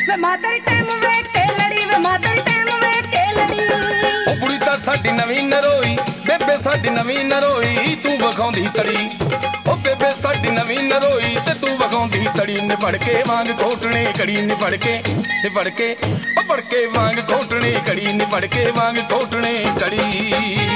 ਵੇ ਮਾਤਰ ਟਾਈਮ ਵੇਖ ਕੇ ਲੜੀ ਵੇ ਮਾਤਰ ਟਾਈਮ ਵੇਖ ਕੇ ਲੜੀ ਉਹ ਕੁੜੀ ਤਾਂ ਸਾਡੀ ਨਵੀਂ ਨਰੋਈ ਬੇਬੇ ਸਾਡੀ ਨਵੀਂ ਨਰੋਈ ਤੂੰ ਵਿਖਾਉਂਦੀ ਤੜੀ ਉਹ ਬੇਬੇ ਸਾਡੀ ਨਵੀਂ ਨਰੋਈ ਤੇ ਤੂੰ ਵਿਖਾਉਂਦੀ ਤੜੀ ਨਿਪੜ ਕੇ ਵਾਂਗ ਕੋਟਣੇ ਕੜੀ ਨਿਪੜ ਕੇ ਉਹ ਪੜ ਕੇ ਵਾਂਗ ਕੋਟਣੇ ਕੜੀ ਨਿਪੜ ਕੇ ਵਾਂਗ ਕੋਟਣੇ ਕੜੀ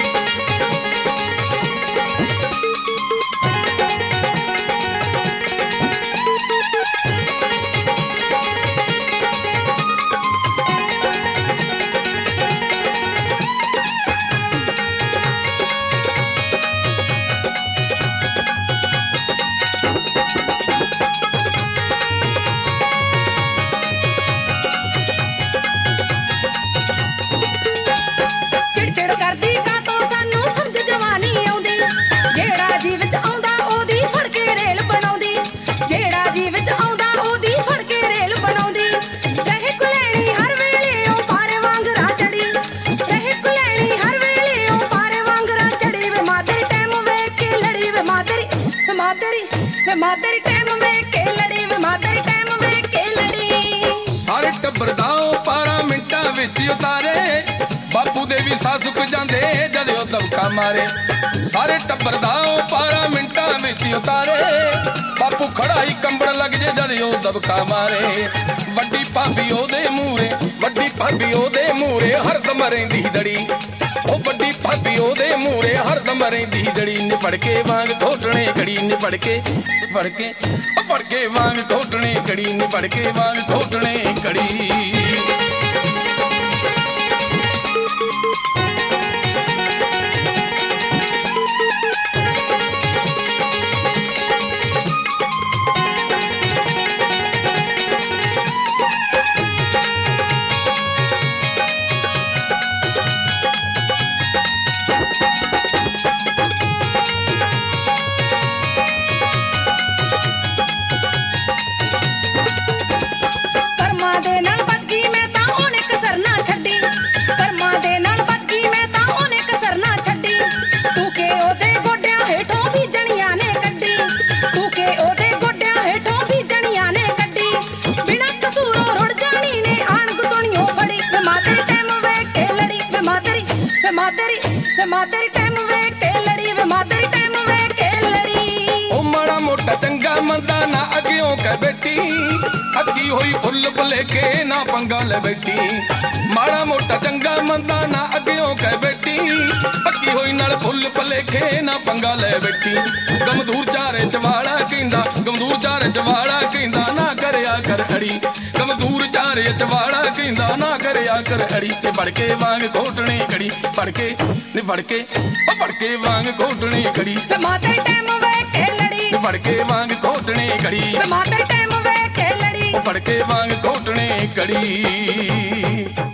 ਮਾਤਰ ਟਾਈਮ ਵੇਖ ਕੇ ਲੜੀ ਵੇ ਮਾਤਰ ਟਾਈਮ ਵੇਖ ਕੇ ਲੜੀ ਸਾਰੇ ਟੱਬਰ ਦਾ 12 ਮਿੰਟਾਂ ਵਿੱਚ ਉਤਾਰੇ ਬਾਪੂ ਦੇ ਵੀ ਸਾਸੁਕ ਜਾਂਦੇ ਜਦ ਉਹ ਦਬਕਾ ਮਾਰੇ ਸਾਰੇ ਟੱਬਰ ਦਾ 12 ਮਿੰਟਾਂ ਵਿੱਚ ਉਤਾਰੇ ਬਾਪੂ ਖੜਾ ਹੀ ਕੰਬਣ ਲੱਗ ਜੇ ਜਦ ਉਹ ਦਬਕਾ ਮਾਰੇ ਵੱਡੀ ਭਾਬੀ ਉਹਦੇ ਮੂਹਰੇ ਹਰਦਮ ਰਹਿੰਦੀ ਦੜੀ ਉਹ ਵੱਡੀ ਭਾਬੀ ਉਹਦੇ ਮੂਹਰੇ ਹਰਦਮ ਰਹਿੰਦੀ ਦੜੀ ਨਿਪੜ ਕੇ ਵਾਂਗ ਕੋਟਣੇ ਕੜੀ ਨਿਪੜ ਕੇ ਵਾਂਗ ਕੋਟਣੇ ਕੜੀ ਨਿਪੜ ਕੇ ਵਾਂਗ ਕੋਟਣੇ ਕੜੀ ਮਾਤਰ ਟਾਈਮ ਵੇਖ ਕੇ ਲੜੀ ਵੇ ਮਾਤਰ ਟਾਈਮ ਵੇਖ ਕੇ ਲੜੀ ਉਹ ਮਾੜਾ ਮੋਟਾ ਚੰਗਾ ਮੰਦਾ ਨਾ ਅੱਗਿਓਂ ਕਹਿ ਬੈਠੀ ਅੱਗੀ ਹੋਈ ਫੁੱਲ ਭੁਲੇਖੇ ਨਾ ਪੰਗਾ ਲੈ ਬੈਠੀ ਮਾੜਾ ਮੋਟਾ ਚੰਗਾ ਮੰਦਾ ਨਾ ਅੱਗਿਓਂ ਕਹਿ ਬੈਠੀ ਅੱਗੀ ਹੋਈ ਨਾਲ ਫੁੱਲ ਭੁਲੇਖੇ ਨਾ ਪੰਗਾ ਲੈ ਬੈਠੀ ਗਮਦੂਰ ਚਾਰੇ ਚਵਾੜਾ ਕਹਿੰਦਾ ਨਾ ਕਰਿਆ ਕਰ ਅੜੀ ਗਮਦੂਰ ਚਾਰੇ ਚਵਾੜਾ ਕਹਿੰਦਾ ਨਾ ਕਰਿਆ ਕਰ ਅੜੀ ਤੇ ਫੜ ਕੇ ਵਾਂਗ ਕੋਟਣੇ ਕੜੀ ਫੜ ਕੇ ਵਾਂਗ ਕੋਟਣੇ ਕੜੀ ਤੇ ਮਾਤਰ ਟਾਈਮ ਵੇਖ ਕੇ ਲੜੀ ਫੜ ਕੇ ਵਾਂਗ ਕੋਟਣੇ ਕੜੀ ਤੇ ਮਾਤਰ ਟਾਈਮ ਵੇਖ ਕੇ ਲੜੀ ਫੜ ਕੇ ਵਾਂਗ ਕੋਟਣੇ ਕੜੀ